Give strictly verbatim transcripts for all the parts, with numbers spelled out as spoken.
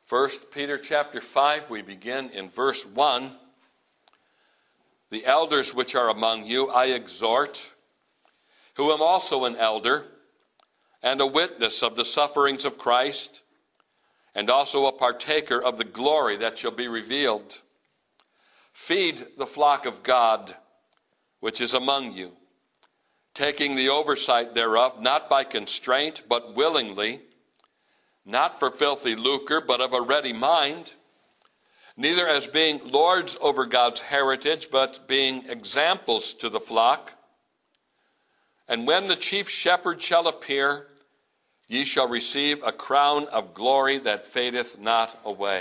First Peter chapter five, we begin in verse one. The elders which are among you I exhort, who am also an elder, and a witness of the sufferings of Christ, and also a partaker of the glory that shall be revealed. Feed the flock of God, which is among you, taking the oversight thereof, not by constraint, but willingly, not for filthy lucre, but of a ready mind, neither as being lords over God's heritage, but being examples to the flock. And when the chief shepherd shall appear, ye shall receive a crown of glory that fadeth not away.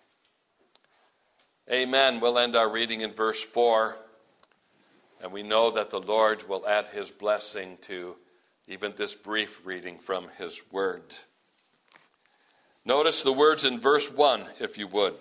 Amen. We'll end our reading in verse four. And we know that the Lord will add his blessing to even this brief reading from his word. Notice the words in verse one, if you would.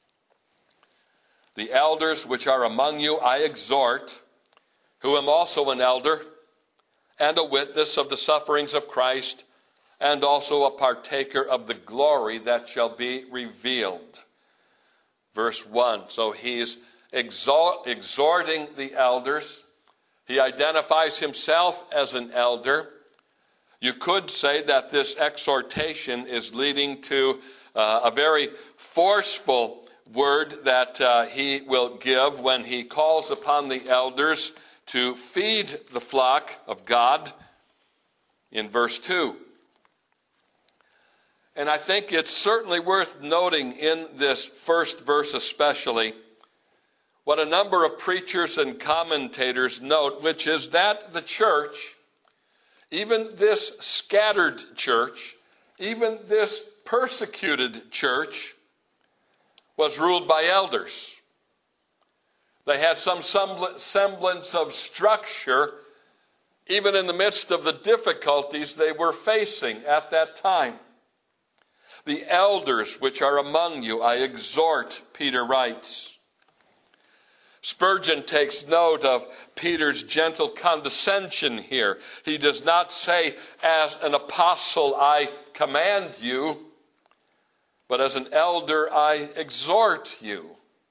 The elders which are among you I exhort, who am also an elder, and a witness of the sufferings of Christ, and also a partaker of the glory that shall be revealed. Verse one, so he's exhort, exhorting the elders. He identifies himself as an elder. You could say that this exhortation is leading to uh, a very forceful word that uh, he will give when he calls upon the elders to feed the flock of God in verse two. And I think it's certainly worth noting in this first verse especially what a number of preachers and commentators note, which is that the church, even this scattered church, even this persecuted church, was ruled by elders. They had some semblance of structure, even in the midst of the difficulties they were facing at that time. The elders which are among you, I exhort, Peter writes. Spurgeon takes note of Peter's gentle condescension here. He does not say, as an apostle I command you, but as an elder I exhort you.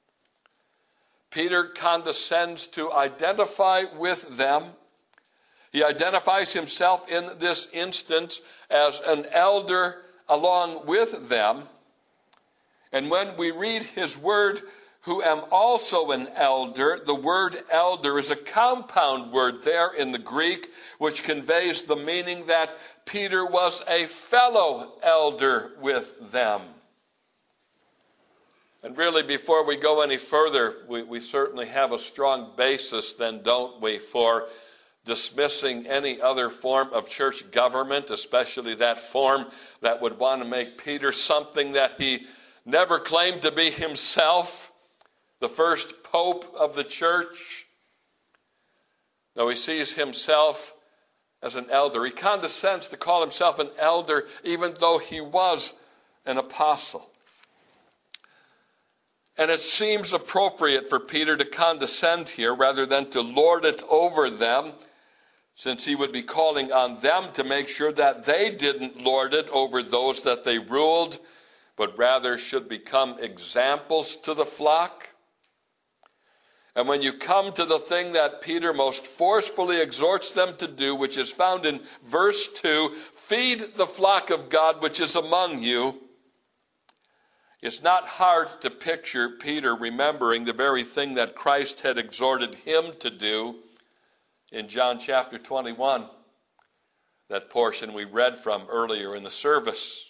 Peter condescends to identify with them. He identifies himself in this instance as an elder along with them. And when we read his word, who am also an elder, the word elder is a compound word there in the Greek, which conveys the meaning that Peter was a fellow elder with them. And really, before we go any further, we, we certainly have a strong basis then, don't we, for dismissing any other form of church government, especially that form that would want to make Peter something that he never claimed to be himself, the first pope of the church. No, he sees himself as an elder. He condescends to call himself an elder, even though he was an apostle. And it seems appropriate for Peter to condescend here rather than to lord it over them, since he would be calling on them to make sure that they didn't lord it over those that they ruled, but rather should become examples to the flock. And when you come to the thing that Peter most forcefully exhorts them to do, which is found in verse two, feed the flock of God which is among you, it's not hard to picture Peter remembering the very thing that Christ had exhorted him to do in John chapter twenty-one, that portion we read from earlier in the service.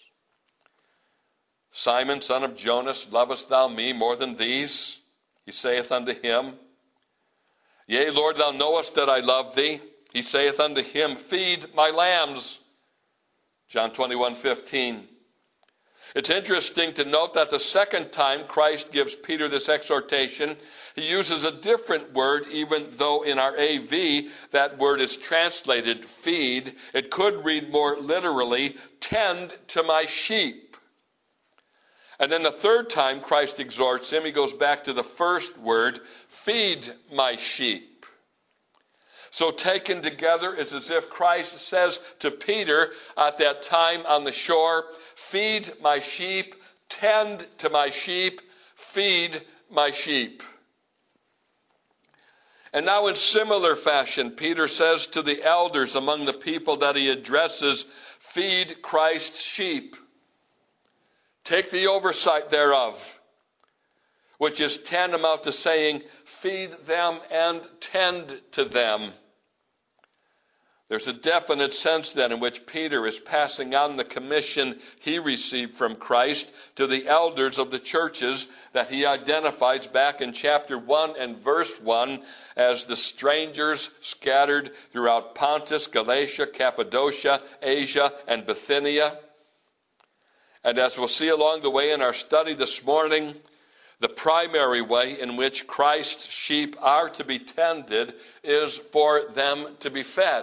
Simon, son of Jonas, lovest thou me more than these? He saith unto him, Yea, Lord, thou knowest that I love thee. He saith unto him, Feed my lambs. John twenty-one fifteen. It's interesting to note that the second time Christ gives Peter this exhortation, he uses a different word, even though in our A V that word is translated feed. It could read more literally, tend to my sheep. And then the third time Christ exhorts him, he goes back to the first word, feed my sheep. So taken together, it's as if Christ says to Peter at that time on the shore, feed my sheep, tend to my sheep, feed my sheep. And now in similar fashion, Peter says to the elders among the people that he addresses, feed Christ's sheep. Take the oversight thereof, which is tantamount to saying, feed them and tend to them. There's a definite sense then in which Peter is passing on the commission he received from Christ to the elders of the churches that he identifies back in chapter one and verse one as the strangers scattered throughout Pontus, Galatia, Cappadocia, Asia, and Bithynia. And as we'll see along the way in our study this morning, the primary way in which Christ's sheep are to be tended is for them to be fed.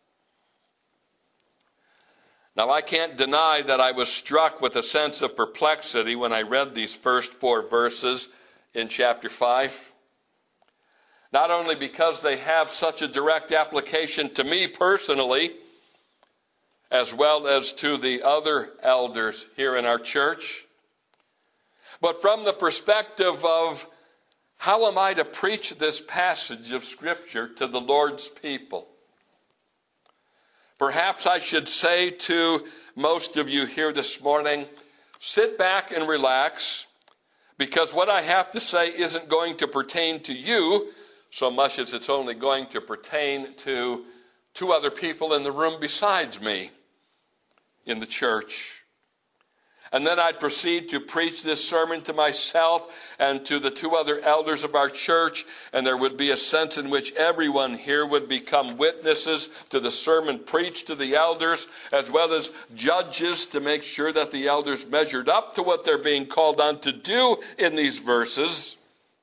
Now, I can't deny that I was struck with a sense of perplexity when I read these first four verses in chapter five. Not only because they have such a direct application to me personally, as well as to the other elders here in our church, but from the perspective of how am I to preach this passage of Scripture to the Lord's people? Perhaps I should say to most of you here this morning, sit back and relax, because what I have to say isn't going to pertain to you so much as it's only going to pertain to two other people in the room besides me in the church. And then I'd proceed to preach this sermon to myself and to the two other elders of our church, and there would be a sense in which everyone here would become witnesses to the sermon preached to the elders, as well as judges to make sure that the elders measured up to what they're being called on to do in these verses.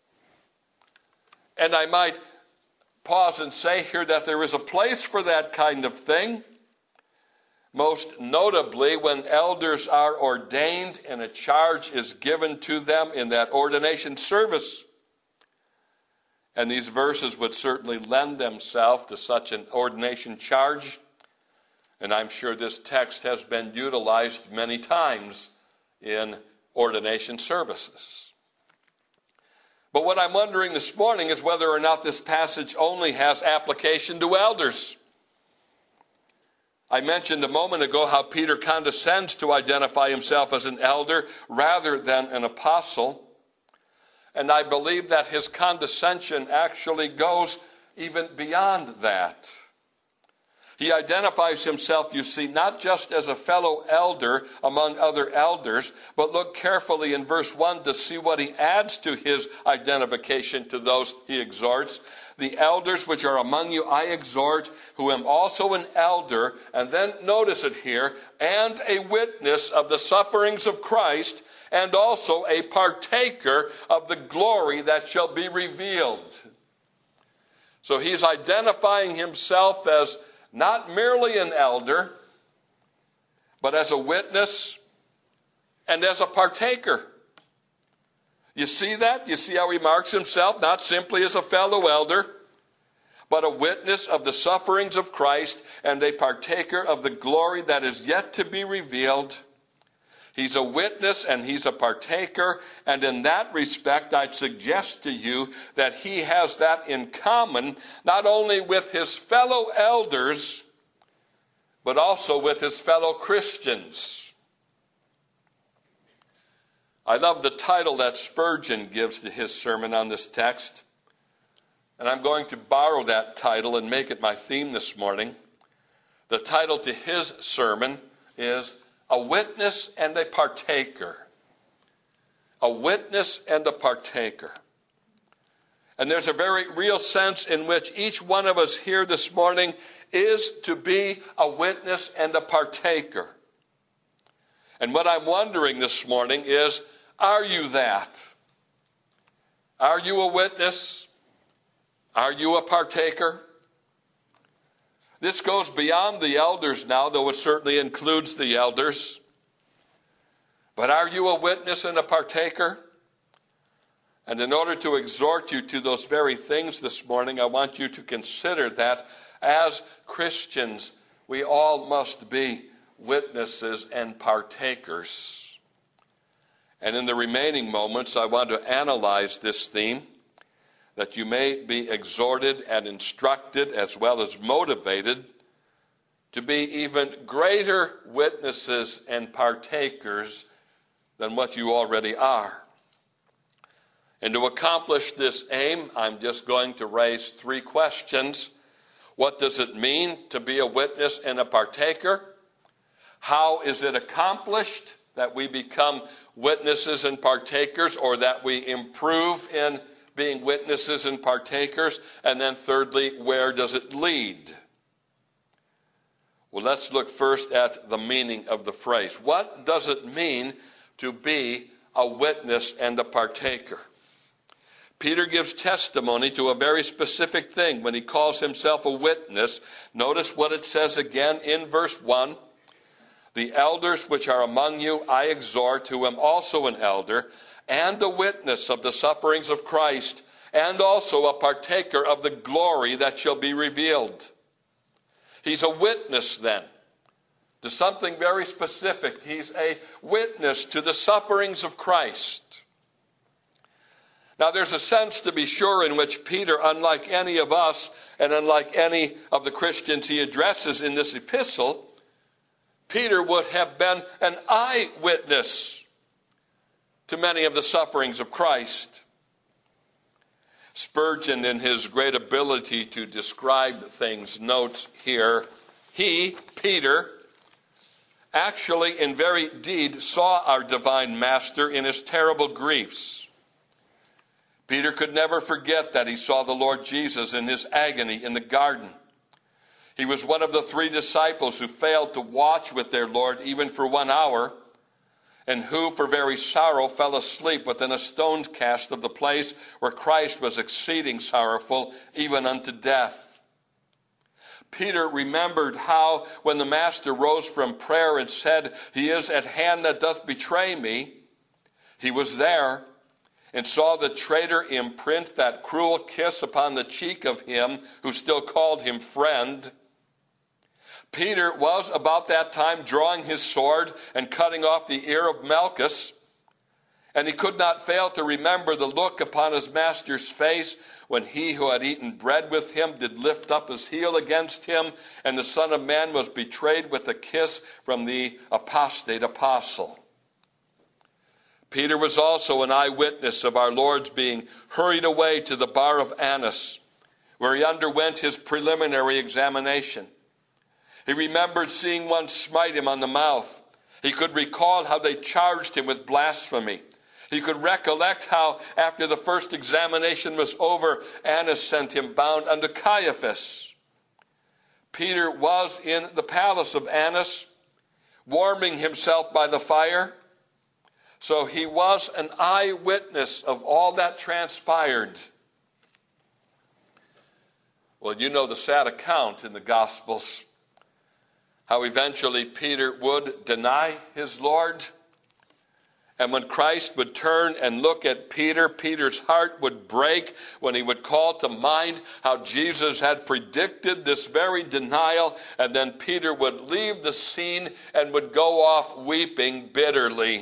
And I might pause and say here that there is a place for that kind of thing. Most notably when elders are ordained and a charge is given to them in that ordination service. And these verses would certainly lend themselves to such an ordination charge. And I'm sure this text has been utilized many times in ordination services. But what I'm wondering this morning is whether or not this passage only has application to elders. I mentioned a moment ago how Peter condescends to identify himself as an elder rather than an apostle. And I believe that his condescension actually goes even beyond that. He identifies himself, you see, not just as a fellow elder among other elders, but look carefully in verse one to see what he adds to his identification to those he exhorts. The elders which are among you I exhort, who am also an elder, and then notice it here, and a witness of the sufferings of Christ, and also a partaker of the glory that shall be revealed. So he's identifying himself as not merely an elder, but as a witness and as a partaker. You see that? You see how he marks himself? Not simply as a fellow elder, but a witness of the sufferings of Christ and a partaker of the glory that is yet to be revealed. He's a witness and he's a partaker, and in that respect I'd suggest to you that he has that in common, not only with his fellow elders, but also with his fellow Christians. I love the title that Spurgeon gives to his sermon on this text, and I'm going to borrow that title and make it my theme this morning. The title to his sermon is A Witness and a Partaker. A witness and a partaker. And there's a very real sense in which each one of us here this morning is to be a witness and a partaker. And what I'm wondering this morning is, are you that? Are you a witness? Are you a partaker? This goes beyond the elders now, though it certainly includes the elders. But are you a witness and a partaker? And in order to exhort you to those very things this morning, I want you to consider that as Christians, we all must be witnesses and partakers. And in the remaining moments, I want to analyze this theme, that you may be exhorted and instructed as well as motivated to be even greater witnesses and partakers than what you already are. And to accomplish this aim, I'm just going to raise three questions. What does it mean to be a witness and a partaker? How is it accomplished that we become witnesses and partakers, or that we improve in being witnesses and partakers? And then thirdly, where does it lead? Well, let's look first at the meaning of the phrase. What does it mean to be a witness and a partaker? Peter gives testimony to a very specific thing when he calls himself a witness. Notice what it says again in verse one. The elders which are among you I exhort, who am also an elder, and a witness of the sufferings of Christ, and also a partaker of the glory that shall be revealed. He's a witness then to something very specific. He's a witness to the sufferings of Christ. Now, there's a sense, to be sure, in which Peter, unlike any of us and unlike any of the Christians he addresses in this epistle, Peter would have been an eyewitness to many of the sufferings of Christ. Spurgeon, in his great ability to describe things, notes here, he, Peter, actually in very deed saw our divine master in his terrible griefs. Peter could never forget that he saw the Lord Jesus in his agony in the garden. He was one of the three disciples who failed to watch with their Lord even for one hour, and who for very sorrow fell asleep within a stone's cast of the place where Christ was exceeding sorrowful, even unto death. Peter remembered how, when the Master rose from prayer and said, "He is at hand that doth betray me," he was there and saw the traitor imprint that cruel kiss upon the cheek of him who still called him friend. Peter was about that time drawing his sword and cutting off the ear of Malchus, and he could not fail to remember the look upon his master's face when he who had eaten bread with him did lift up his heel against him, and the Son of Man was betrayed with a kiss from the apostate apostle. Peter was also an eyewitness of our Lord's being hurried away to the bar of Annas, where he underwent his preliminary examination. He remembered seeing one smite him on the mouth. He could recall how they charged him with blasphemy. He could recollect how, after the first examination was over, Annas sent him bound unto Caiaphas. Peter was in the palace of Annas, warming himself by the fire. So he was an eyewitness of all that transpired. Well, you know the sad account in the Gospels, how eventually Peter would deny his Lord. And when Christ would turn and look at Peter, Peter's heart would break when he would call to mind how Jesus had predicted this very denial. And then Peter would leave the scene and would go off weeping bitterly.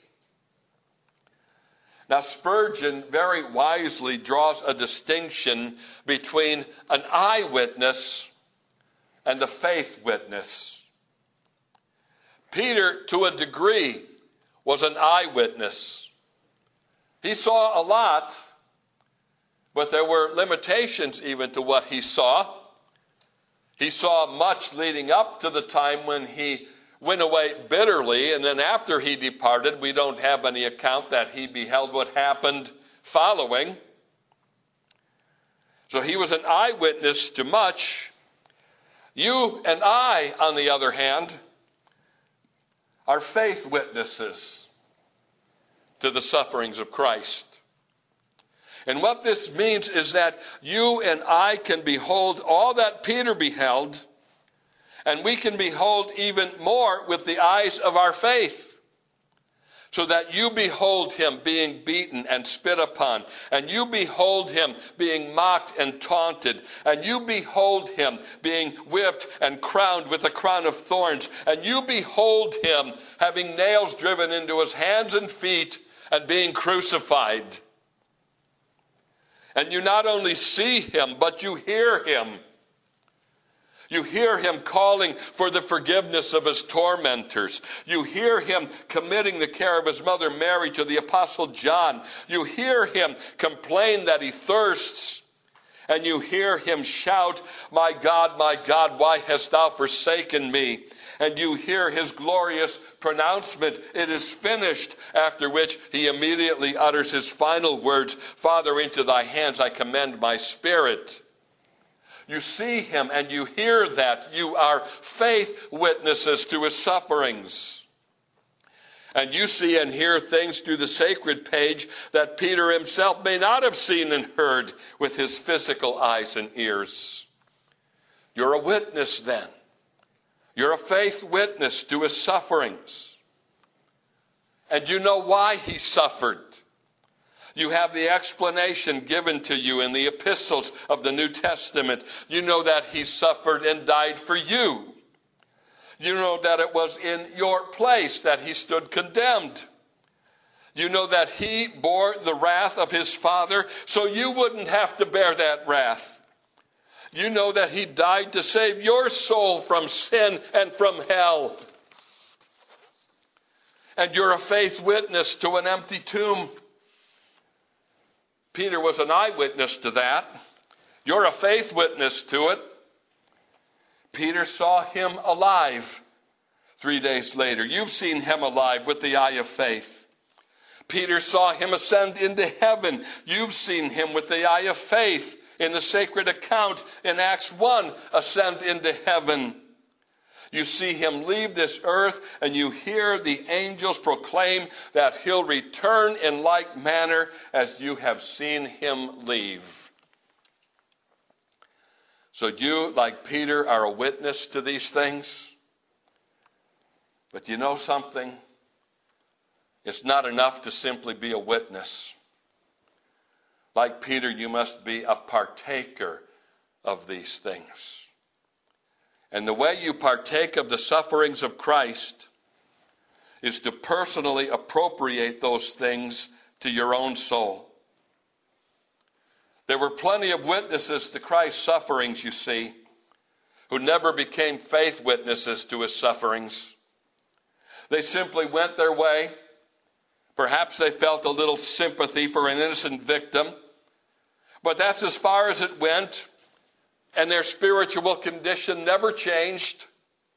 Now, Spurgeon very wisely draws a distinction between an eyewitness and a faith witness. Peter, to a degree, was an eyewitness. He saw a lot, but there were limitations even to what he saw. He saw much leading up to the time when he went away bitterly, and then after he departed, we don't have any account that he beheld what happened following. So he was an eyewitness to much. You and I, on the other hand, are faith witnesses to the sufferings of Christ. And what this means is that you and I can behold all that Peter beheld, and we can behold even more with the eyes of our faith. so that you behold him being beaten and spit upon, and you behold him being mocked and taunted, and you behold him being whipped and crowned with a crown of thorns, and you behold him having nails driven into his hands and feet and being crucified. And you not only see him, but you hear him. You hear him calling for the forgiveness of his tormentors. You hear him committing the care of his mother Mary to the Apostle John. You hear him complain that he thirsts. And you hear him shout, "My God, my God, why hast thou forsaken me?" And you hear his glorious pronouncement, "It is finished," after which he immediately utters his final words, "Father, into thy hands I commend my spirit." You see him and you hear that. You are faith witnesses to his sufferings. And you see and hear things through the sacred page that Peter himself may not have seen and heard with his physical eyes and ears. You're a witness then. You're a faith witness to his sufferings. And you know why he suffered. You have the explanation given to you in the epistles of the New Testament. You know that he suffered and died for you. You know that it was in your place that he stood condemned. You know that he bore the wrath of his Father so you wouldn't have to bear that wrath. You know that he died to save your soul from sin and from hell. And you're a faith witness to an empty tomb. Peter was an eyewitness to that. You're a faith witness to it. Peter saw him alive three days later. You've seen him alive with the eye of faith. Peter saw him ascend into heaven. You've seen him with the eye of faith in the sacred account in Acts one, ascend into heaven. You see him leave this earth, and you hear the angels proclaim that he'll return in like manner as you have seen him leave. So you, like Peter, are a witness to these things. But you know something? It's not enough to simply be a witness. Like Peter, you must be a partaker of these things. And the way you partake of the sufferings of Christ is to personally appropriate those things to your own soul. There were plenty of witnesses to Christ's sufferings, you see, who never became faith witnesses to his sufferings. They simply went their way. Perhaps they felt a little sympathy for an innocent victim, but that's as far as it went. And their spiritual condition never changed.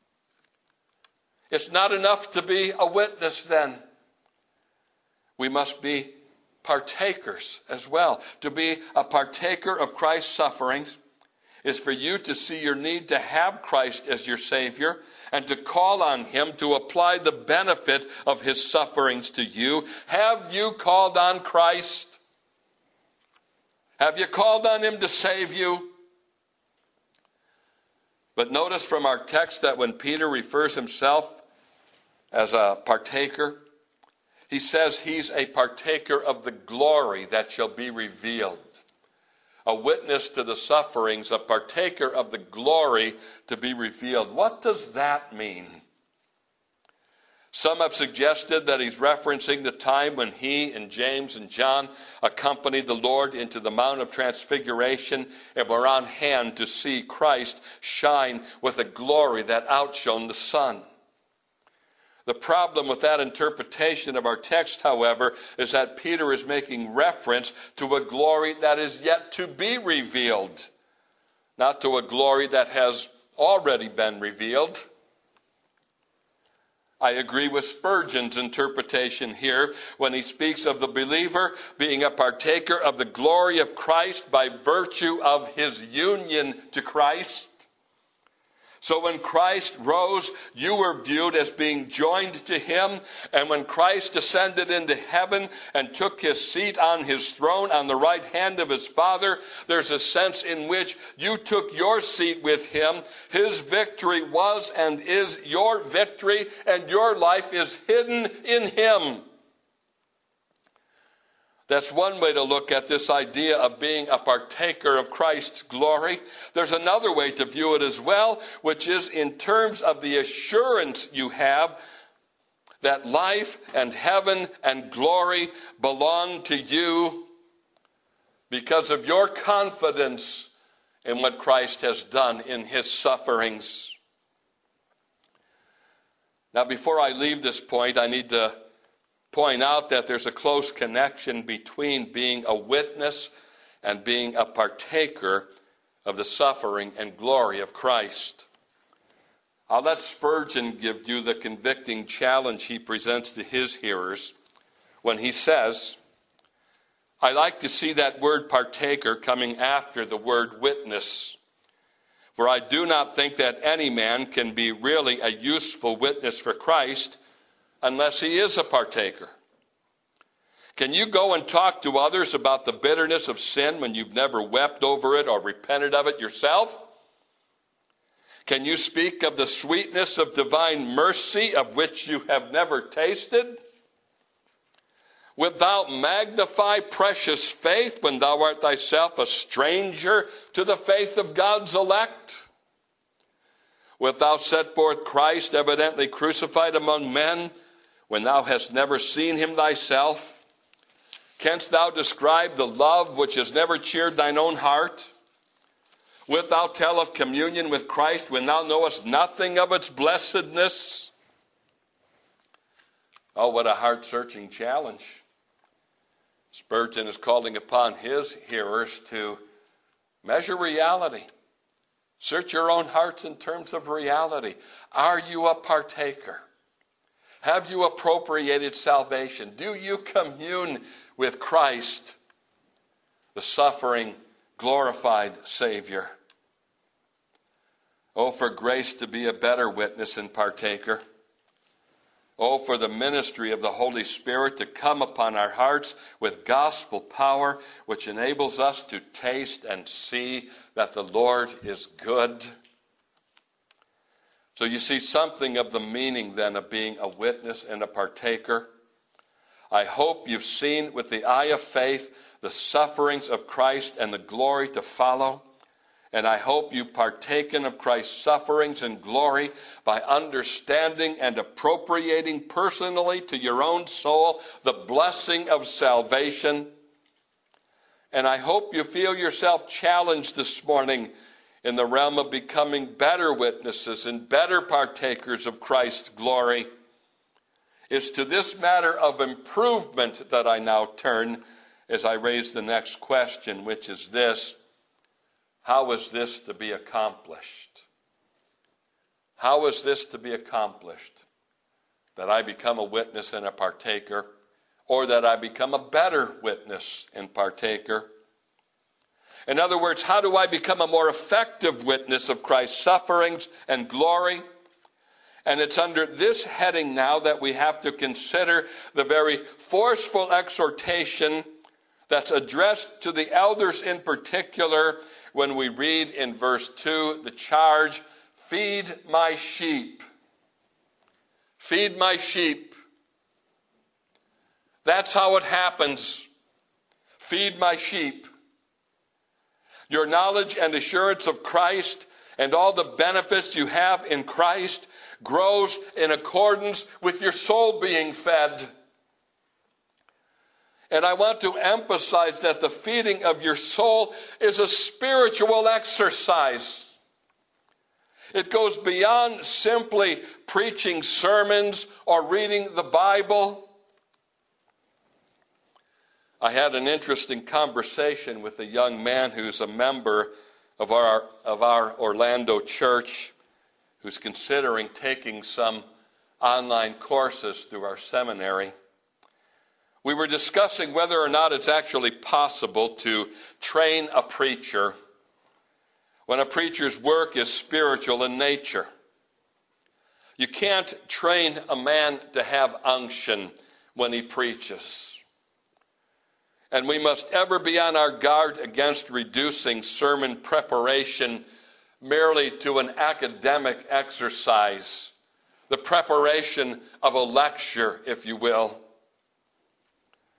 It's not enough to be a witness then. We must be partakers as well. To be a partaker of Christ's sufferings is for you to see your need to have Christ as your Savior and to call on him to apply the benefit of his sufferings to you. Have you called on Christ? Have you called on him to save you? But notice from our text that when Peter refers himself as a partaker, he says he's a partaker of the glory that shall be revealed. A witness to the sufferings, a partaker of the glory to be revealed. What does that mean? Some have suggested that he's referencing the time when he and James and John accompanied the Lord into the Mount of Transfiguration and were on hand to see Christ shine with a glory that outshone the sun. The problem with that interpretation of our text, however, is that Peter is making reference to a glory that is yet to be revealed, not to a glory that has already been revealed. I agree with Spurgeon's interpretation here when he speaks of the believer being a partaker of the glory of Christ by virtue of his union to Christ. So when Christ rose, you were viewed as being joined to him. And when Christ ascended into heaven and took his seat on his throne on the right hand of his Father, there's a sense in which you took your seat with him. His victory was and is your victory, and your life is hidden in him. That's one way to look at this idea of being a partaker of Christ's glory. There's another way to view it as well, which is in terms of the assurance you have that life and heaven and glory belong to you because of your confidence in what Christ has done in his sufferings. Now, before I leave this point, I need to point out that there's a close connection between being a witness and being a partaker of the suffering and glory of Christ. I'll let Spurgeon give you the convicting challenge he presents to his hearers when he says, I like to see that word partaker coming after the word witness, for I do not think that any man can be really a useful witness for Christ unless he is a partaker. Can you go and talk to others about the bitterness of sin when you've never wept over it or repented of it yourself? Can you speak of the sweetness of divine mercy of which you have never tasted? Wilt thou magnify precious faith when thou art thyself a stranger to the faith of God's elect? Wilt thou set forth Christ evidently crucified among men when thou hast never seen him thyself? Canst thou describe the love which has never cheered thine own heart? Wilt thou tell of communion with Christ when thou knowest nothing of its blessedness? Oh, what a heart-searching challenge. Spurgeon is calling upon his hearers to measure reality. Search your own hearts in terms of reality. Are you a partaker? Have you appropriated salvation? Do you commune with Christ, the suffering, glorified Savior? Oh, for grace to be a better witness and partaker. Oh, for the ministry of the Holy Spirit to come upon our hearts with gospel power, which enables us to taste and see that the Lord is good. So you see something of the meaning then of being a witness and a partaker. I hope you've seen with the eye of faith the sufferings of Christ and the glory to follow. And I hope you've partaken of Christ's sufferings and glory by understanding and appropriating personally to your own soul the blessing of salvation. And I hope you feel yourself challenged this morning in the realm of becoming better witnesses and better partakers of Christ's glory. It's to this matter of improvement that I now turn as I raise the next question, which is this: how is this to be accomplished? How is this to be accomplished? That I become a witness and a partaker, or that I become a better witness and partaker? In other words, how do I become a more effective witness of Christ's sufferings and glory? And it's under this heading now that we have to consider the very forceful exhortation that's addressed to the elders in particular when we read in verse two the charge, feed my sheep. Feed my sheep. That's how it happens. Feed my sheep. Your knowledge and assurance of Christ and all the benefits you have in Christ grows in accordance with your soul being fed. And I want to emphasize that the feeding of your soul is a spiritual exercise. It goes beyond simply preaching sermons or reading the Bible. I had an interesting conversation with a young man who's a member of our of our Orlando church, who's considering taking some online courses through our seminary. We were discussing whether or not it's actually possible to train a preacher when a preacher's work is spiritual in nature. You can't train a man to have unction when he preaches. And we must ever be on our guard against reducing sermon preparation merely to an academic exercise, the preparation of a lecture, if you will.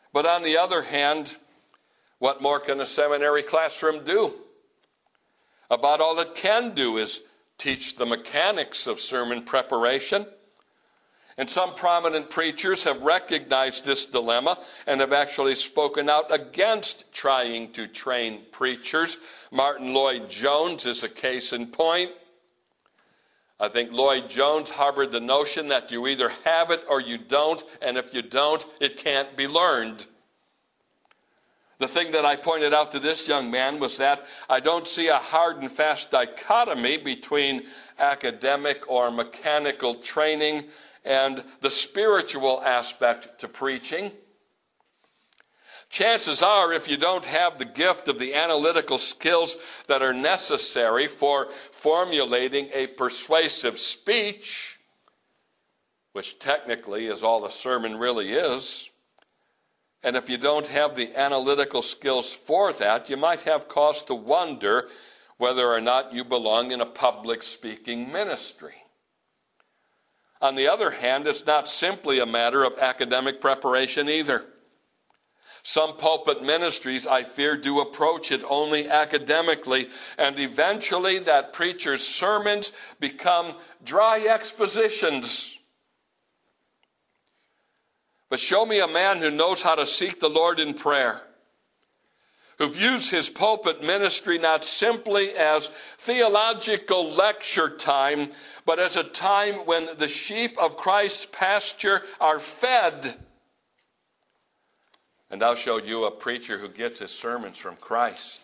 But on the other hand, what more can a seminary classroom do? About all it can do is teach the mechanics of sermon preparation. And some prominent preachers have recognized this dilemma and have actually spoken out against trying to train preachers. Martin Lloyd-Jones is a case in point. I think Lloyd-Jones harbored the notion that you either have it or you don't, and if you don't, it can't be learned. The thing that I pointed out to this young man was that I don't see a hard and fast dichotomy between academic or mechanical training and the spiritual aspect to preaching. Chances are, if you don't have the gift of the analytical skills that are necessary for formulating a persuasive speech, which technically is all a sermon really is, and if you don't have the analytical skills for that, you might have cause to wonder whether or not you belong in a public speaking ministry. On the other hand, it's not simply a matter of academic preparation either. Some pulpit ministries, I fear, do approach it only academically, and eventually that preacher's sermons become dry expositions. But show me a man who knows how to seek the Lord in prayer, who views his pulpit ministry not simply as theological lecture time, but as a time when the sheep of Christ's pasture are fed. And I'll show you a preacher who gets his sermons from Christ.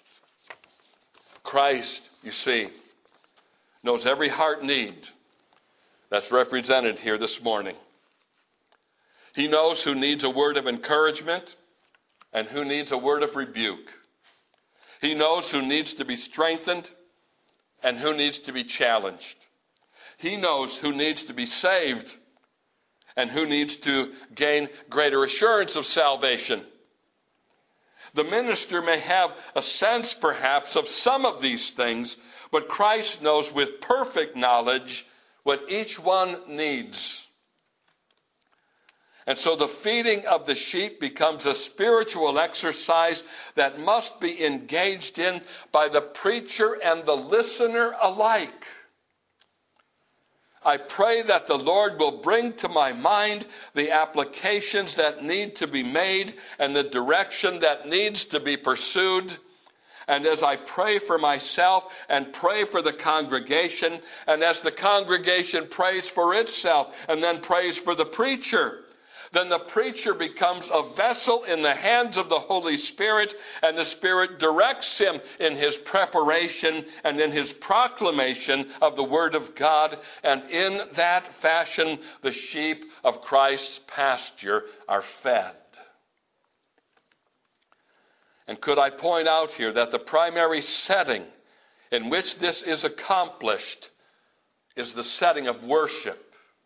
Christ, you see, knows every heart need that's represented here this morning. He knows who needs a word of encouragement and who needs a word of rebuke. He knows who needs to be strengthened and who needs to be challenged. He knows who needs to be saved and who needs to gain greater assurance of salvation. The minister may have a sense, perhaps, of some of these things, but Christ knows with perfect knowledge what each one needs. And so the feeding of the sheep becomes a spiritual exercise that must be engaged in by the preacher and the listener alike. I pray that the Lord will bring to my mind the applications that need to be made and the direction that needs to be pursued. And as I pray for myself and pray for the congregation, and as the congregation prays for itself and then prays for the preacher, then the preacher becomes a vessel in the hands of the Holy Spirit, and the Spirit directs him in his preparation and in his proclamation of the Word of God. And in that fashion, the sheep of Christ's pasture are fed. And could I point out here that the primary setting in which this is accomplished is the setting of worship.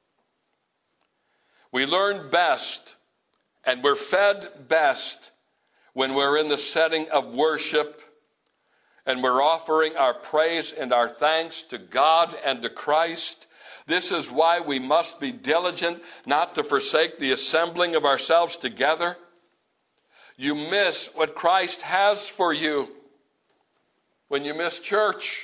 We learn best and we're fed best when we're in the setting of worship and we're offering our praise and our thanks to God and to Christ. This is why we must be diligent not to forsake the assembling of ourselves together. You miss what Christ has for you when you miss church.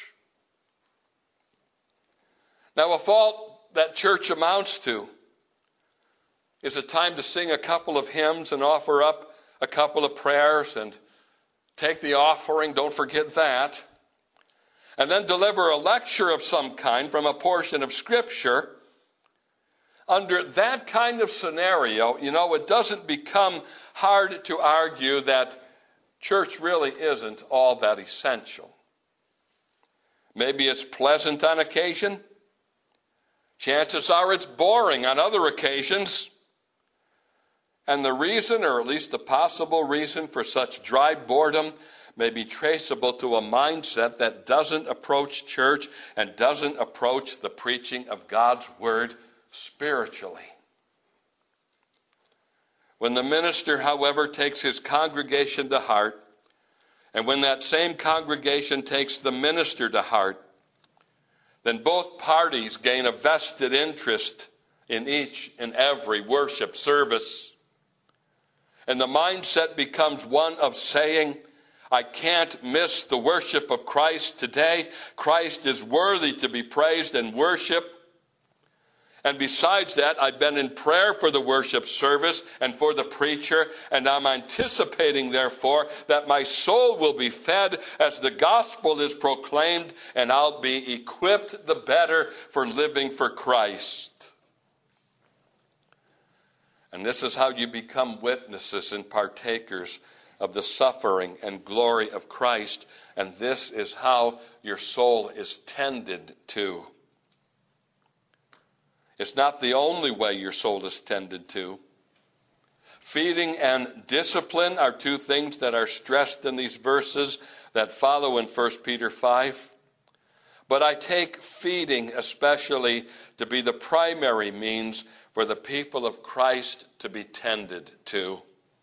Now, if all that church amounts to is a time to sing a couple of hymns and offer up a couple of prayers and take the offering, don't forget that, and then deliver a lecture of some kind from a portion of Scripture, under that kind of scenario, you know, it doesn't become hard to argue that church really isn't all that essential. Maybe it's pleasant on occasion. Chances are it's boring on other occasions. And the reason, or at least the possible reason for such dry boredom, may be traceable to a mindset that doesn't approach church and doesn't approach the preaching of God's Word spiritually. When the minister, however, takes his congregation to heart, and when that same congregation takes the minister to heart, then both parties gain a vested interest in each and every worship service. And the mindset becomes one of saying, I can't miss the worship of Christ today. Christ is worthy to be praised and worshiped. And besides that, I've been in prayer for the worship service and for the preacher, and I'm anticipating, therefore, that my soul will be fed as the gospel is proclaimed, and I'll be equipped the better for living for Christ. And this is how you become witnesses and partakers of the suffering and glory of Christ, and this is how your soul is tended to. It's not the only way your soul is tended to. Feeding and discipline are two things that are stressed in these verses that follow in First Peter five. But I take feeding especially to be the primary means for the people of Christ to be tended to.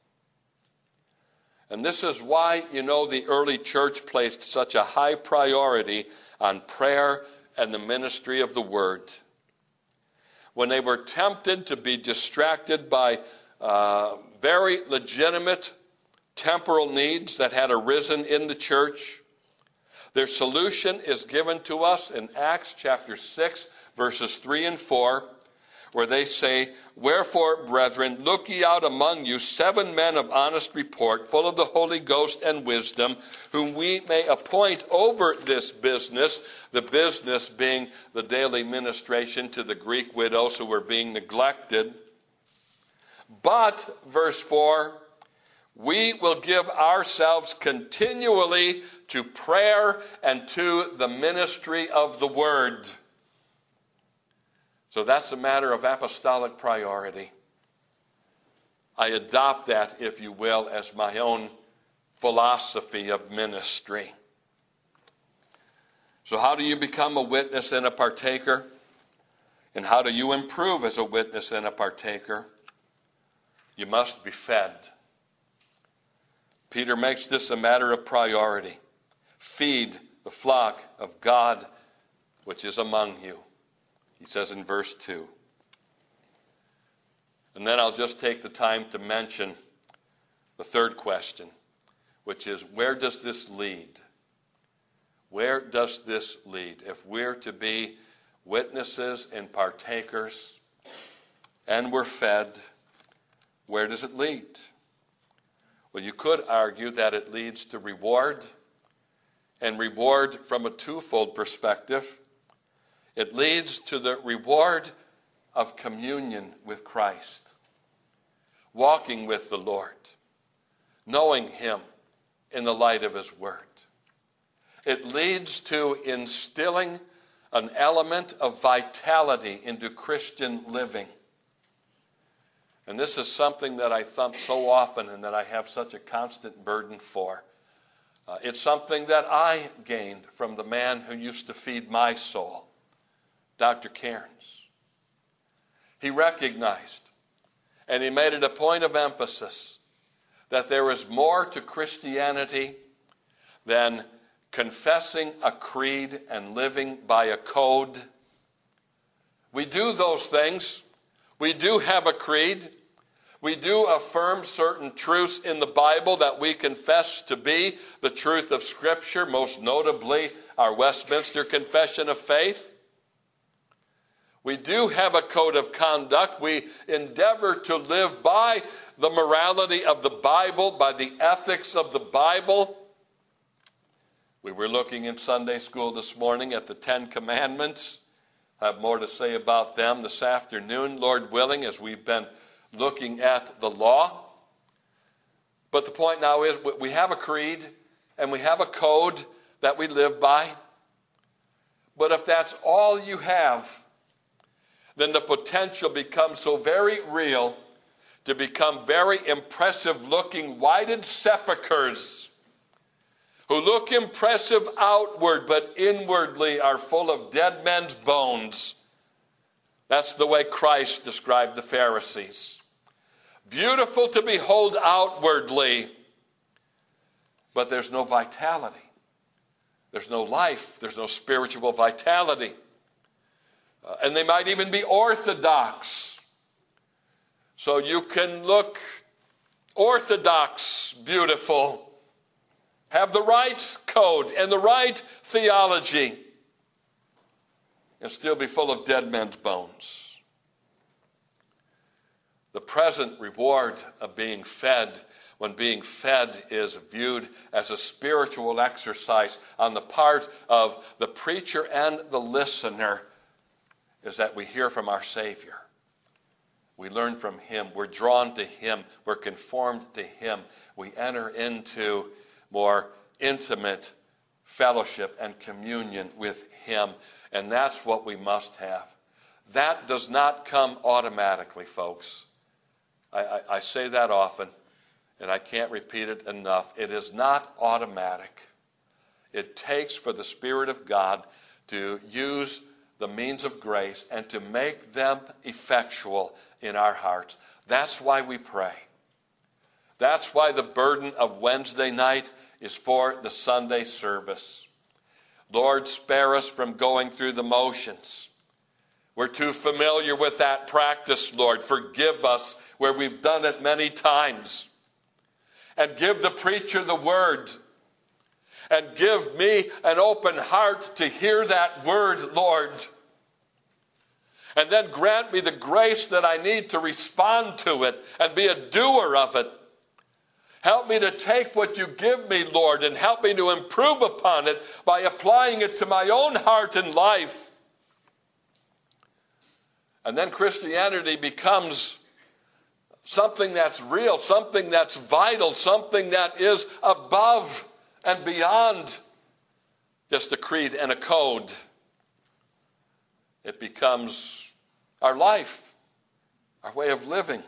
And this is why, you know, the early church placed such a high priority on prayer and the ministry of the word. When they were tempted to be distracted by uh, very legitimate temporal needs that had arisen in the church, their solution is given to us in Acts chapter six, verses three and four, where they say, Wherefore, brethren, look ye out among you seven men of honest report, full of the Holy Ghost and wisdom, whom we may appoint over this business, the business being the daily ministration to the Greek widows who were being neglected. But, verse four, we will give ourselves continually to prayer and to the ministry of the word. So that's a matter of apostolic priority. I adopt that, if you will, as my own philosophy of ministry. So how do you become a witness and a partaker? And how do you improve as a witness and a partaker? You must be fed. Peter makes this a matter of priority. Feed the flock of God which is among you. He says in verse two. And then I'll just take the time to mention the third question, which is, where does this lead? Where does this lead? If we're to be witnesses and partakers, and we're fed, where does it lead? Well, you could argue that it leads to reward, and reward from a twofold perspective. It leads to the reward of communion with Christ, walking with the Lord, knowing Him in the light of His Word. It leads to instilling an element of vitality into Christian living. And this is something that I thump so often and that I have such a constant burden for. Uh, it's something that I gained from the man who used to feed my soul, Doctor Cairns. He recognized, and he made it a point of emphasis, that there is more to Christianity than confessing a creed and living by a code. We do those things. We do have a creed. We do affirm certain truths in the Bible that we confess to be the truth of Scripture, most notably our Westminster Confession of Faith. We do have a code of conduct. We endeavor to live by the morality of the Bible, by the ethics of the Bible. We were looking in Sunday school this morning at the Ten Commandments. I have more to say about them this afternoon, Lord willing, as we've been looking at the law. But the point now is we have a creed and we have a code that we live by. But if that's all you have, then the potential becomes so very real to become very impressive looking whited sepulchres who look impressive outward but inwardly are full of dead men's bones. That's the way Christ described the Pharisees. Beautiful to behold outwardly, but there's no vitality. There's no life. There's no spiritual vitality. Uh, and they might even be orthodox. So you can look orthodox, beautiful, have the right code and the right theology, and still be full of dead men's bones. The present reward of being fed, when being fed is viewed as a spiritual exercise on the part of the preacher and the listener, is that we hear from our Savior. We learn from Him. We're drawn to Him. We're conformed to Him. We enter into more intimate fellowship and communion with Him. And that's what we must have. That does not come automatically, folks. I, I, I say that often, and I can't repeat it enough. It is not automatic. It takes for the Spirit of God to use the means of grace and to make them effectual in our hearts. That's why we pray. That's why the burden of Wednesday night is for the Sunday service. Lord, spare us from going through the motions. We're too familiar with that practice, Lord. Forgive us where we've done it many times. And give the preacher the word. And give me an open heart to hear that word, Lord. And then grant me the grace that I need to respond to it and be a doer of it. Help me to take what you give me, Lord, and help me to improve upon it by applying it to my own heart and life. And then Christianity becomes something that's real, something that's vital, something that is above and beyond just a creed and a code. It becomes our life, our way of living.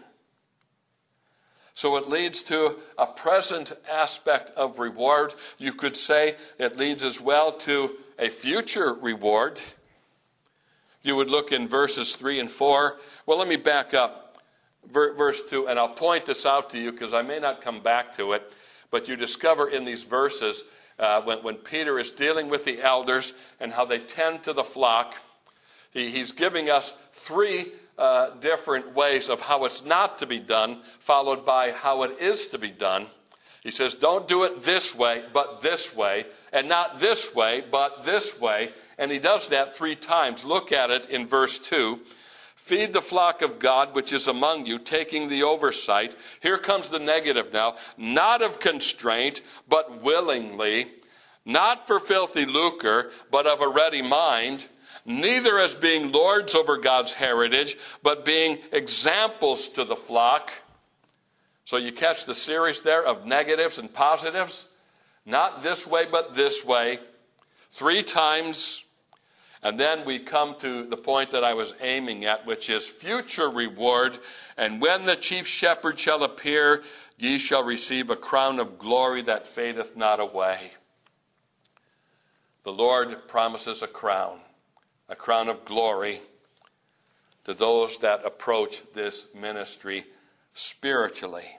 So it leads to a present aspect of reward. You could say it leads as well to a future reward. You would look in verses three and four. Well, let me back up. Verse two, and I'll point this out to you because I may not come back to it. But you discover in these verses uh, when, when Peter is dealing with the elders and how they tend to the flock, he, he's giving us three uh, different ways of how it's not to be done, followed by how it is to be done. He says, don't do it this way, but this way, and not this way, but this way. And he does that three times. Look at it in verse two. Feed the flock of God which is among you, taking the oversight. Here comes the negative now. Not of constraint, but willingly. Not for filthy lucre, but of a ready mind. Neither as being lords over God's heritage, but being examples to the flock. So you catch the series there of negatives and positives. Not this way, but this way. Three times. And then we come to the point that I was aiming at, which is future reward. And when the chief shepherd shall appear, ye shall receive a crown of glory that fadeth not away. The Lord promises a crown, a crown of glory to those that approach this ministry spiritually.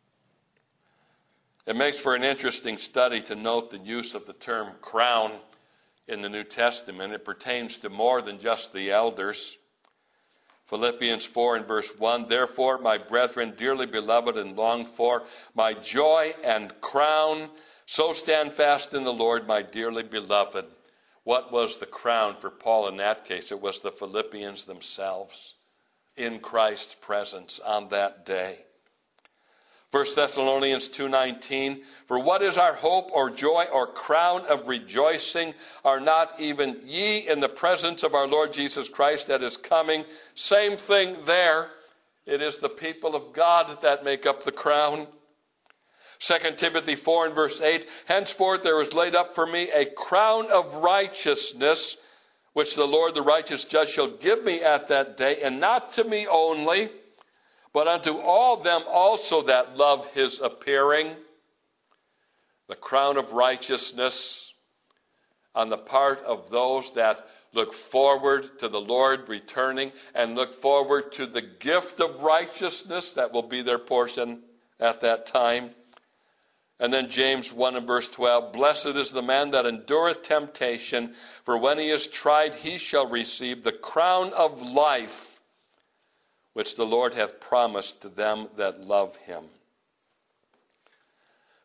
It makes for an interesting study to note the use of the term crown in the New Testament. It pertains to more than just the elders. Philippians four and verse one, therefore, my brethren, dearly beloved and longed for, my joy and crown, so stand fast in the Lord, my dearly beloved. What was the crown for Paul in that case? It was the Philippians themselves in Christ's presence on that day. First Thessalonians two nineteen, for what is our hope or joy or crown of rejoicing? Are not even ye in the presence of our Lord Jesus Christ that is coming? Same thing there. It is the people of God that make up the crown. Second Timothy four and verse eight, henceforth there is laid up for me a crown of righteousness, which the Lord the righteous judge shall give me at that day, and not to me only, but unto all them also that love his appearing. The crown of righteousness on the part of those that look forward to the Lord returning and look forward to the gift of righteousness that will be their portion at that time. And then James one and verse twelve, blessed is the man that endureth temptation, for when he is tried he shall receive the crown of life, which the Lord hath promised to them that love him.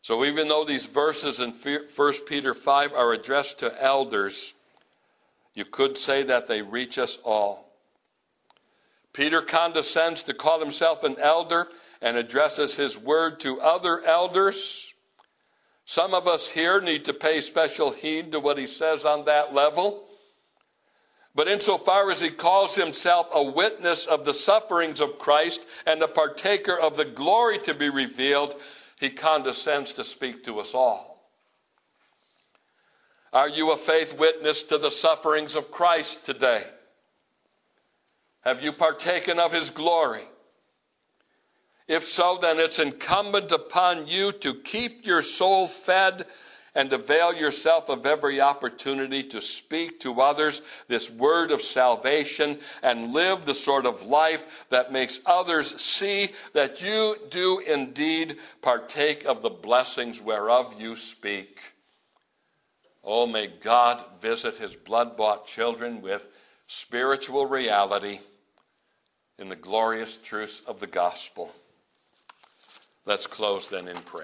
So even though these verses in First Peter five are addressed to elders, you could say that they reach us all. Peter condescends to call himself an elder and addresses his word to other elders. Some of us here need to pay special heed to what he says on that level. But insofar as he calls himself a witness of the sufferings of Christ and a partaker of the glory to be revealed, he condescends to speak to us all. Are you a faith witness to the sufferings of Christ today? Have you partaken of his glory? If so, then it's incumbent upon you to keep your soul fed and avail yourself of every opportunity to speak to others this word of salvation and live the sort of life that makes others see that you do indeed partake of the blessings whereof you speak. Oh, may God visit his blood-bought children with spiritual reality in the glorious truths of the gospel. Let's close then in prayer.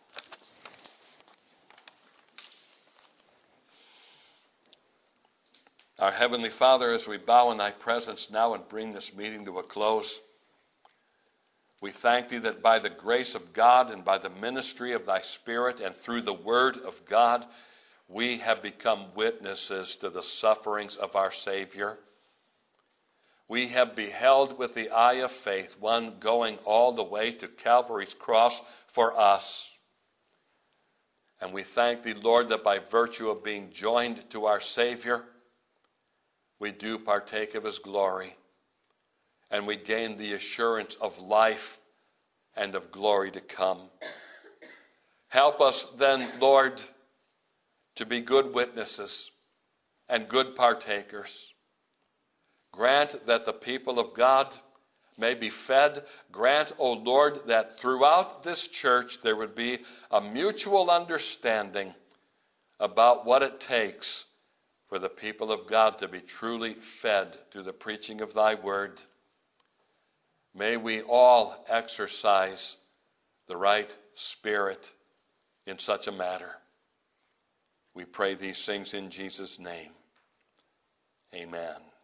Our Heavenly Father, as we bow in thy presence now and bring this meeting to a close, we thank thee that by the grace of God and by the ministry of thy Spirit and through the word of God, we have become witnesses to the sufferings of our Savior. We have beheld with the eye of faith one going all the way to Calvary's cross for us. And we thank thee, Lord, that by virtue of being joined to our Savior, we do partake of his glory, and we gain the assurance of life and of glory to come. Help us then, Lord, to be good witnesses and good partakers. Grant that the people of God may be fed. Grant, O Lord, that throughout this church there would be a mutual understanding about what it takes for the people of God to be truly fed through the preaching of thy word. May we all exercise the right spirit in such a matter. We pray these things in Jesus' name. Amen.